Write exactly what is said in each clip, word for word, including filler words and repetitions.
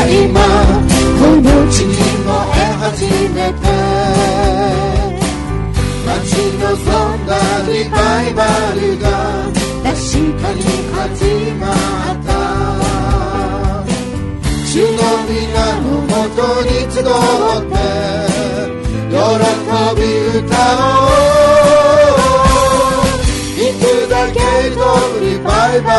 今この地に燃え始めて、待ち望んだリバイバルが確かに始まった。主の皆のもとに集って喜び歌おう。いつだけとリバイバ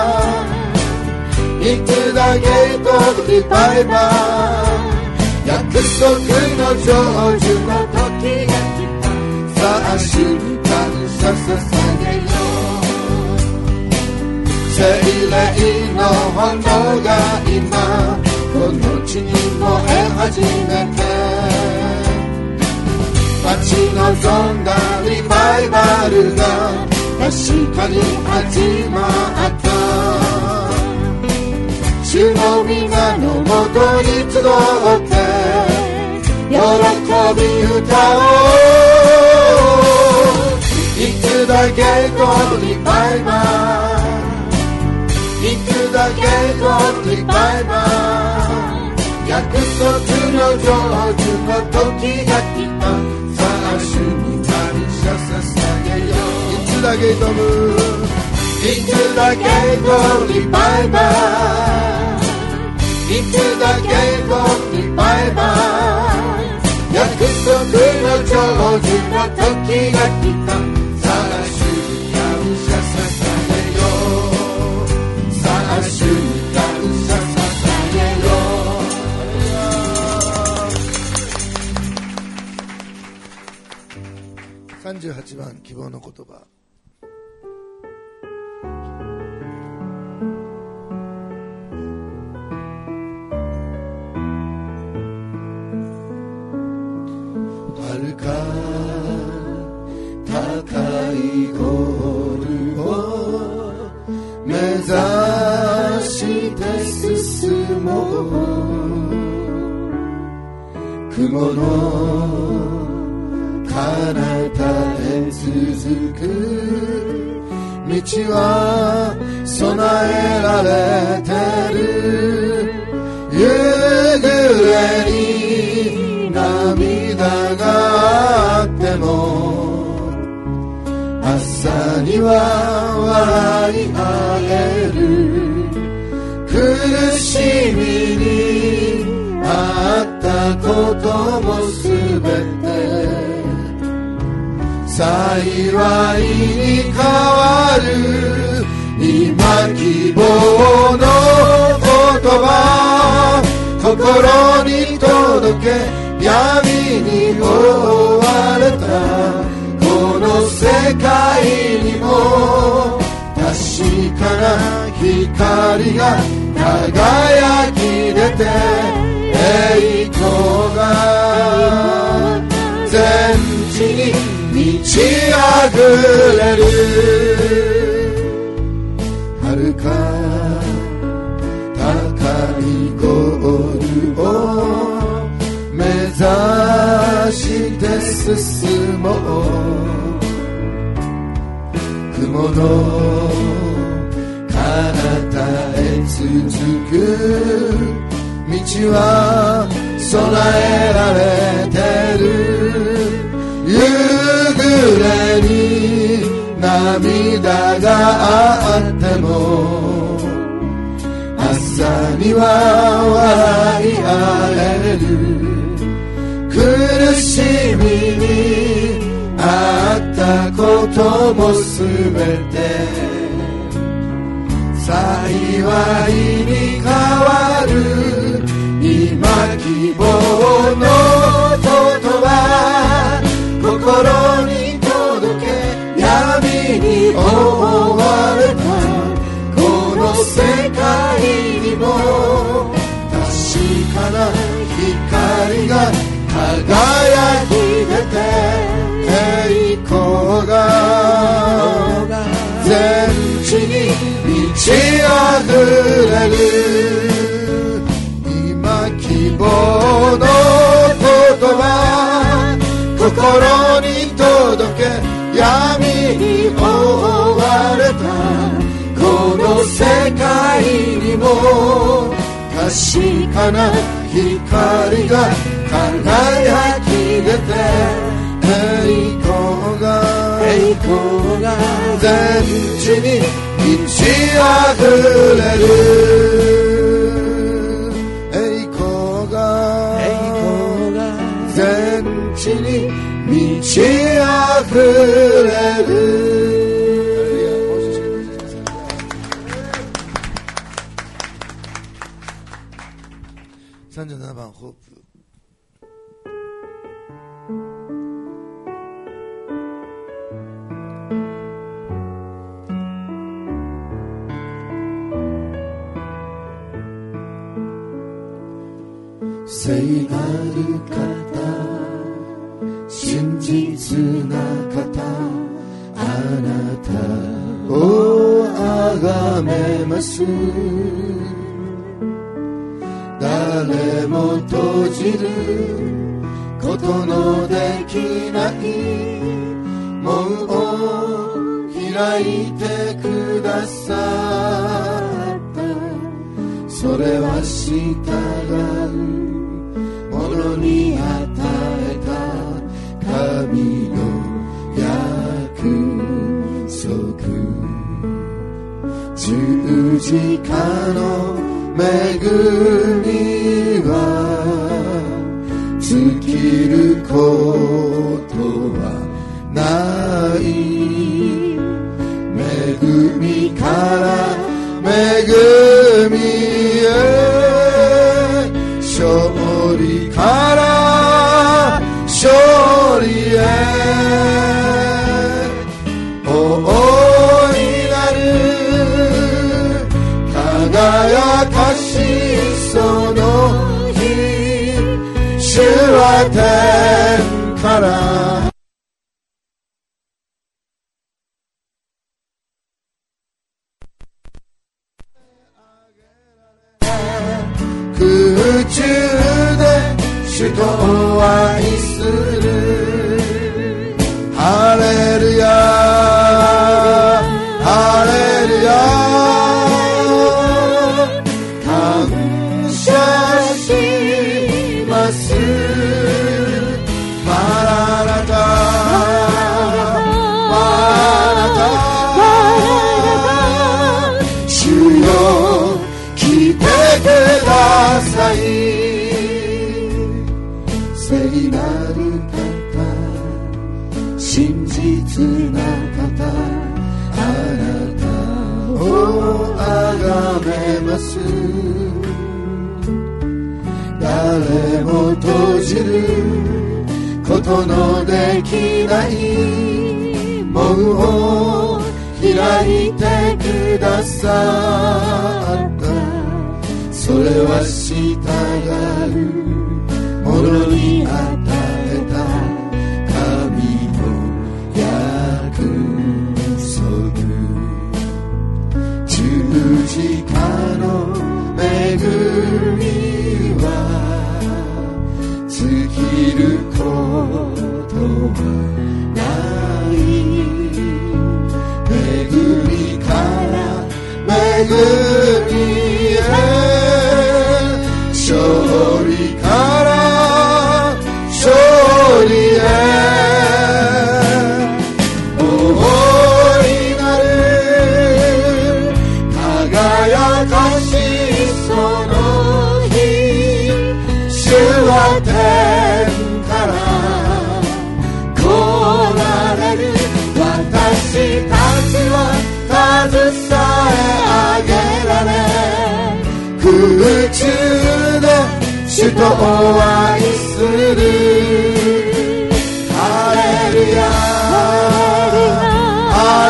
ル、いつだけとリバイバル、約束の成就の時が来た。さあ主に感謝捧げよう。聖霊の炎が今この地に燃え始めて、待ち望んだリバイバルが確かに始まった。主の皆のもとに集って喜び歌おう。いつだけとリバイバル、いつだけとリバイバル、約束の成就の時が来た。さあ主に感謝捧げよう。いつだけとむ、いつだけとリバイバル、いつだけとリバイバル、約束の成就の時が来た。さあ主に感謝捧げよう。さあ主に感謝捧げよう。さんじゅうはちばん希望の言葉。遥か高いゴールを目指して進もう。雲の彼方へ続く道は備えられてる。夕暮れに涙があっても朝には笑いあえる。苦しみにあったこともすべて幸いに変わる。今希望の言葉心に届け、闇に覆われたこの世界にも確かな光が輝き出て、栄光が全地に満ち溢れる。遥か高いゴールを目指して進もう。雲の彼方へ続く道は備えられてる。夕暮れに涙があっても朝には笑いあえる。苦しみにあったこともすべて幸いに変わる。今希望の言葉心に届け、闇に覆われたこの世界にも確かな光が輝き出て、栄光が全地に満ち溢れる。今希望の言葉心に届け、闇に覆われたこの世界にも確確かな光が輝き出て、栄光が栄光が全地に満ち溢れる。栄光が栄光が全地に満ち溢れる。さんじゅうななばんホープ。聖なる方、真実な方、あなたをあがめます。誰も閉じることのできない門を開いてくださった。それは従う者に与えた神の約束。十字架の恵みは尽きることはない。恵みから恵みへ、勝利から勝利へ、大いなる輝かしその日、主は天から空中で主と愛する。ハレルヤハレルヤ、感謝します。マラナタマラナタ、主よ来てください。聖なる方、真実な方、あなたをあがめます。誰も閉じることのできない門を開いてくださった。それは従う者に与えた神の約束。十字架の恵みは尽きることはない。恵みから恵みへ、勝利から勝利へ、大いなる輝かしその日、主は天から来られる。私たちは携え上げられ、空中で主と愛する。ハレルヤハ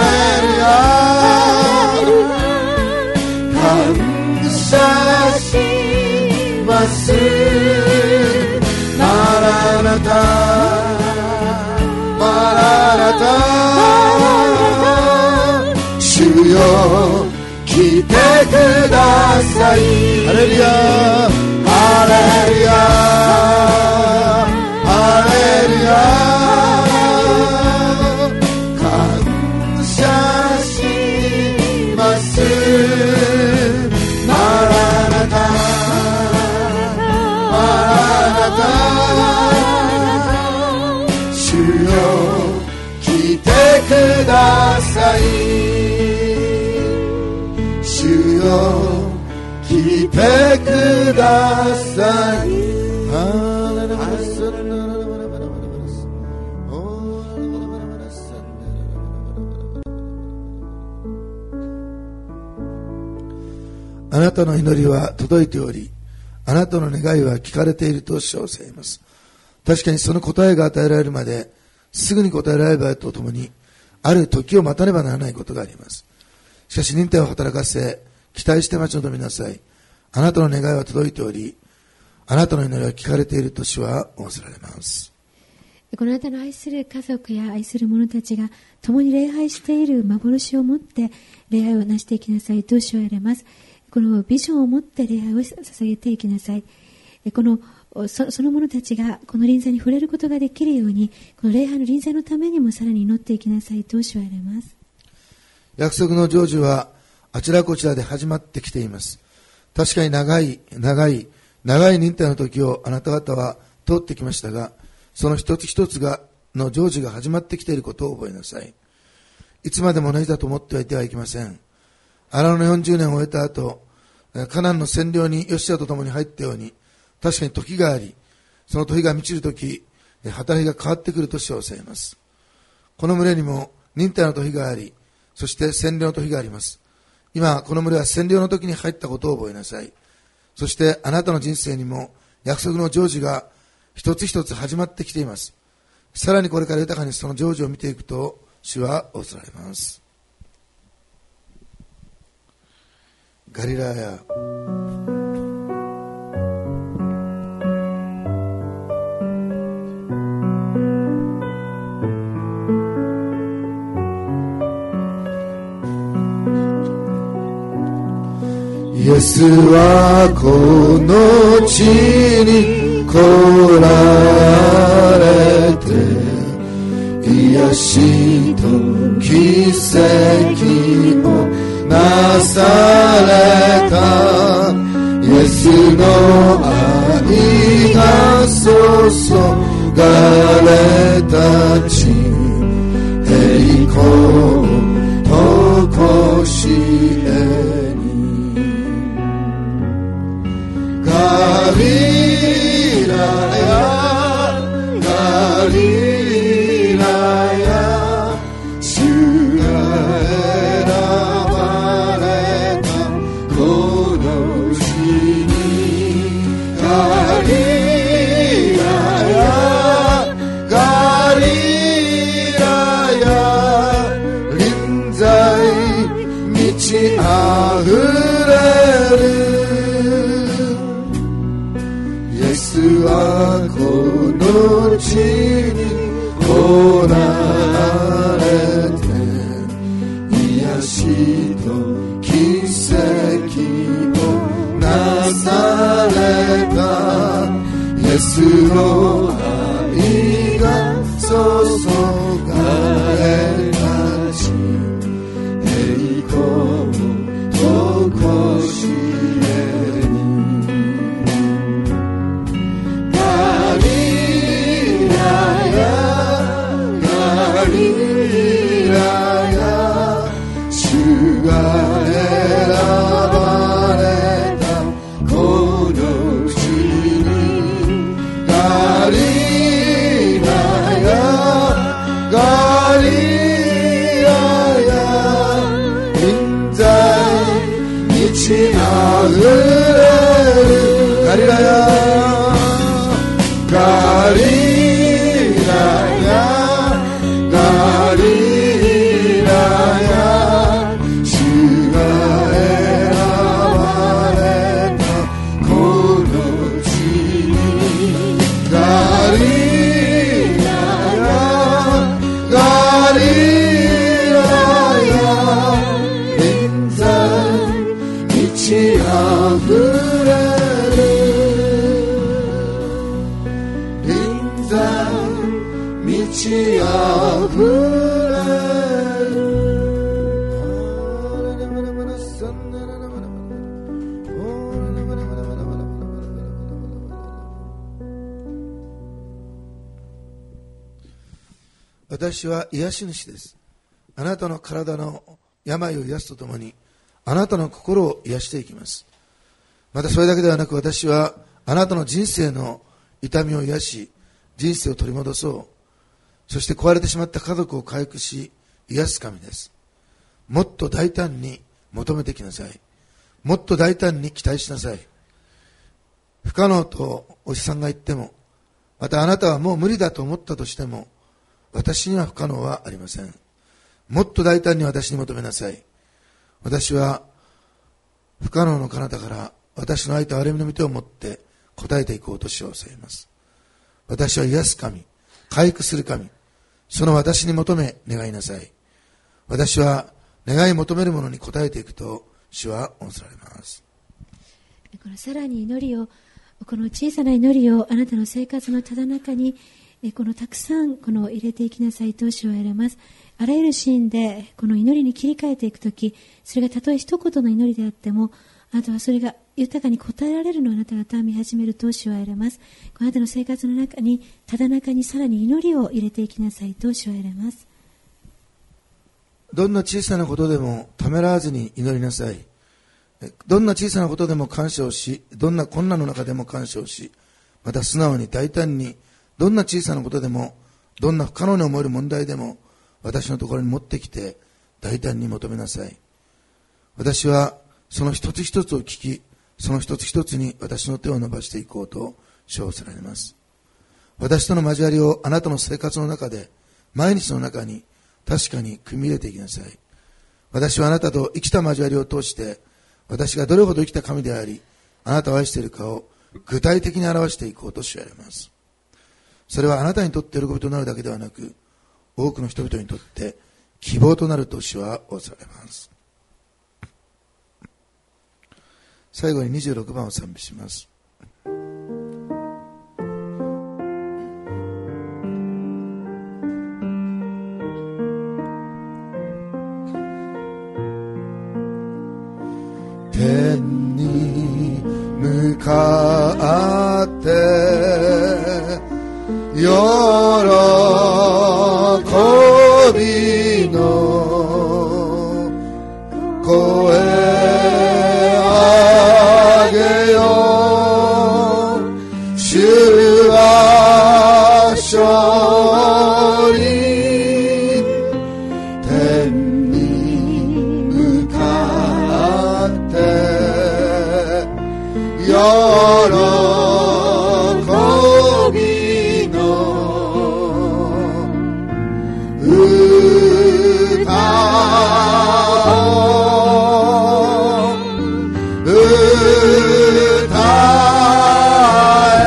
レルヤ、感謝します。マラナタマラナタ、主よ来てください。ハレルヤハレルヤハレルヤ、感謝します。マラナタ主よ来てください。主よ来てください。あなたの祈りは届いており、あなたの願いは聞かれていると主はおっしゃいます。確かにその答えが与えられるまですぐに答えられる場合とともに、ある時を待たねばならないことがあります。しかし忍耐を働かせ、期待して待ち望みなさい。あなたの願いは届いており、あなたの祈りは聞かれていると主は仰せられます。 このあなたの愛する家族や愛する者たちが共に礼拝している幻を持って礼拝をなしていきなさいと主は言われます。このビジョンを持って礼拝を捧げていきなさい。この そ, その者たちがこの臨在に触れることができるように、この礼拝の臨在のためにもさらに祈っていきなさいと主は言われます。 約束の成就はあちらこちらで始まってきています。確かに長い長い長い忍耐の時をあなた方は通ってきましたが、その一つ一つがの成就が始まってきていることを覚えなさい。いつまでも同じだと思ってはいてはいけません。アラノのよんじゅうねんを終えた後、カナンの占領にヨシアと共に入ったように、確かに時があり、その時が満ちる時、働きが変わってくると主はおっしゃいます。この群れにも忍耐の時があり、そして占領の時があります。今この群れは占領の時に入ったことを覚えなさい。そしてあなたの人生にも約束の成就が一つ一つ始まってきています。さらにこれから豊かにその成就を見ていくと主は仰せられます。ガリラヤ、イエスはこの地に来られて、癒しと奇跡をなされた。イエスの愛が注がれた地、栄光とこしえガリラヤ、ガリラヤ、主が選ばれたこの地に、ガリラヤ、ガリラヤ、臨在満ちあふれる。イエスはこの地に来られて、癒しと奇跡をなされた。イエスの愛が注がれた地、栄光とこしえに。ガリラヤ、主が選ばれたこの地に、ガリラヤ、ガリラヤ、臨在満ちあふれる。ガリラヤ、ガリラヤ、ガリラヤ、主が選ばれたこの地に、ガリラヤ、ガリラヤ、臨在満ちあふれる。臨在満ちあふれる。 私は癒し主です。あなたの体の病を癒すとともに、あなたの心を癒していきます。またそれだけではなく、私はあなたの人生の痛みを癒し、人生を取り戻そう。そして壊れてしまった家族を回復し、癒す神です。もっと大胆に求めてきなさい。もっと大胆に期待しなさい。不可能とおじさんが言っても、またあなたはもう無理だと思ったとしても、私には不可能はありません。もっと大胆に私に求めなさい。私は不可能の彼方から私の愛と憐れみの御手を持って答えていこうとしようとされます。私は癒す神、回復する神、その私に求め願いなさい。私は願い求めるものに応えていくと主は仰せられます。 このさらに祈りを、この小さな祈りをあなたの生活のただ中にこのたくさんこの入れていきなさいと主は言われます。あらゆるシーンでこの祈りに切り替えていくとき、それがたとえ一言の祈りであっても、あなたはそれが豊かに応えられるのをあなたがた見始めると主は言われます。あなたの生活の中に、ただ中にさらに祈りを入れていきなさいと主は言われます。 どんな小さなことでもためらわずに祈りなさい。どんな小さなことでも感謝をし、どんな困難の中でも感謝をし、また素直に大胆に、どんな小さなことでも、どんな不可能に思える問題でも、私のところに持ってきて大胆に求めなさい。私はその一つ一つを聞き、その一つ一つに私の手を伸ばしていこうと称せられます。私との交わりをあなたの生活の中で、毎日の中に確かに組み入れていきなさい。私はあなたと生きた交わりを通して、私がどれほど生きた神であり、あなたを愛しているかを具体的に表していこうと主は言われます。それはあなたにとって喜びとなるだけではなく、多くの人々にとって希望となると主は仰せられます。最後ににじゅうろくばんを賛美します。天に向かって喜びの声あげよう。主は勝利。天に向かって喜びの歌を歌え。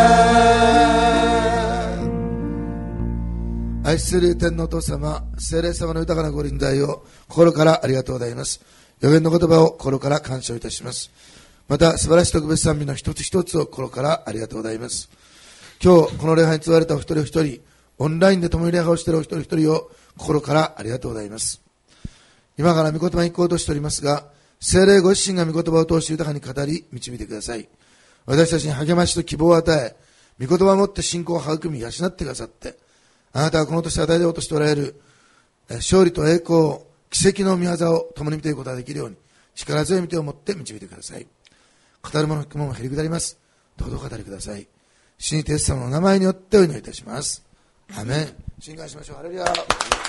愛する天のお父様、聖霊様の豊かなご臨在を心からありがとうございます。予言の言葉を心から感謝いたします。また素晴らしい特別賛美の一つ一つを心からありがとうございます。今日この礼拝に使われたお一人お一人、オンラインで共に礼拝をしているお一人一人を心からありがとうございます。今から御言葉に行こうとしておりますが、聖霊ご自身が御言葉を通して豊かに語り導いてください。私たちに励ましと希望を与え、御言葉をもって信仰を育み養ってくださって、あなたがこの年与えようとしておられる勝利と栄光、奇跡の御業を共に見ていくことができるように、力強い御手を持って導いてください。語る者の聞く者も減り下ります。どうぞお語りください。主にイエス様の名前によってお祈りいたします。アメン。信願しましょう。ハレルヤ。